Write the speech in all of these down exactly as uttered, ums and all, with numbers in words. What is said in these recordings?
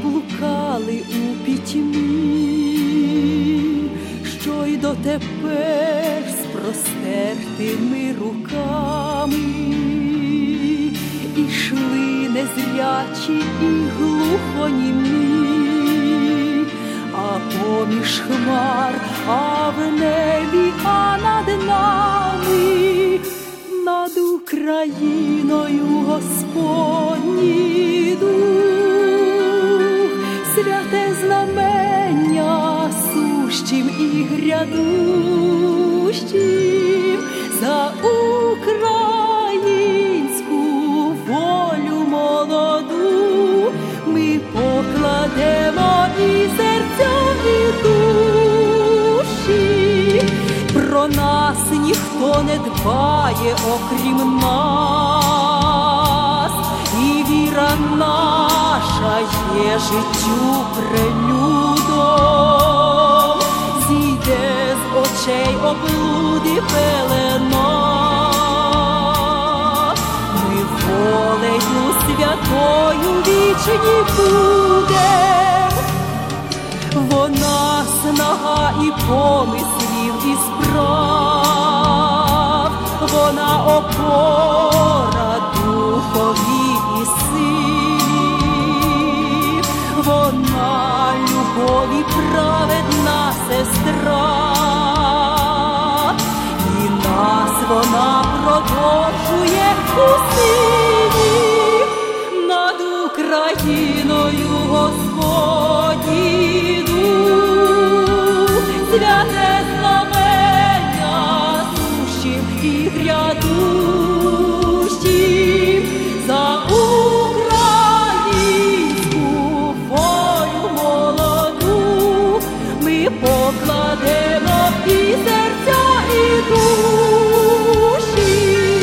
блукали у пітьмі, що й дотепер з простертими руками ішли незрячі і глухонімі, а поміж хмар, а в небі, а над нами, над Україною Господній дух, святе знамення сущим і грядущим, за українську волю молоду ми покладемо і серця, і душі. Про нас ніхто не дбає, окрім нас, і віра наша є життю прелюдом. Зійде з очей облуди пелена, ми волею святою вічні будем. Вона снага і помислів, і справ, вона опора духові і силі, вона любові праведна сестра, і нас вона продовжує у силі. Над Україною Господній дух, святе знамення сущим і грядущим, за українську волю молоду ми покладемо і серця, і душі.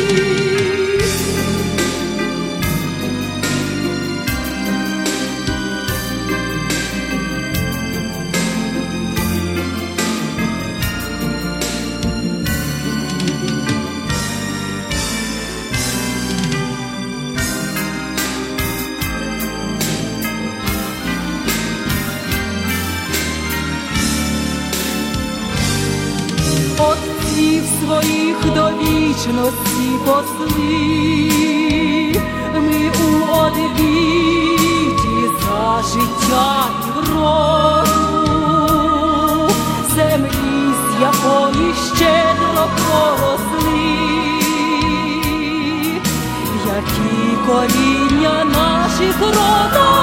Отців своїх до вічності посли, ми у одвіті за життя і вроду, землі, з якої щедро поросли, які коріння наших родов.